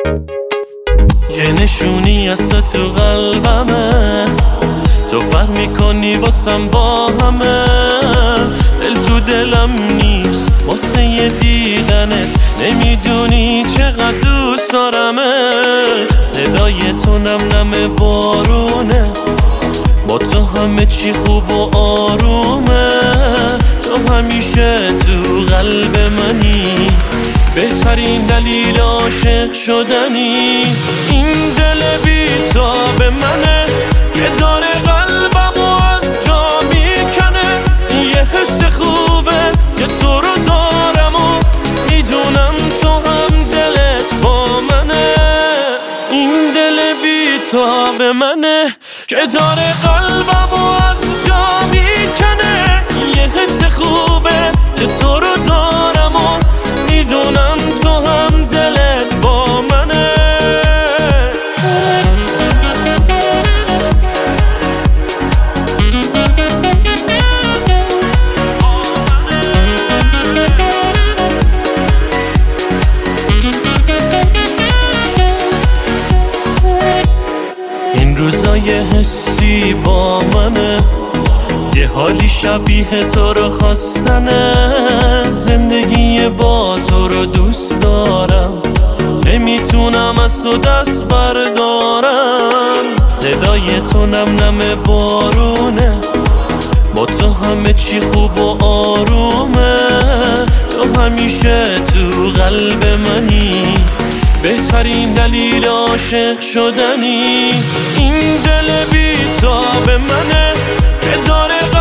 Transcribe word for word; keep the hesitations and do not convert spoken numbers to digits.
یه نشونی از تو تو قلبمه، تو فرق میکنی واسم با همه. دل تو دلم نیست واسه یه دیدنت، نمیدونی چقدر دوست دارمه. صدای تو نم نم بارونه، با تو همه چی خوب و آرومه. تو همیشه تو قلب منی، بهترین دلیل عاشق شدنی. این دل بی تاب منه که داره قلبمو از جا میکنه. یه حس خوبه که تو رو دارم و میدونم تو هم دلت با منه. این دل بی تاب منه که داره قلبمو از جا میکنه. یه حس خوبه که تو رو دارم و میدونم تو هم دلت با منه. این روزای حسی با منه، یه حالی شبیه تو رو خواستنه. زندگی با تو رو دوست دارم، نمیتونم از تو دست بردارم. صدای تو نم نم بارونه، با تو همه چی خوب و آرومه. تو همیشه تو قلب منی، بهترین دلیل عاشق شدنی. این دل بی تاب منه که داره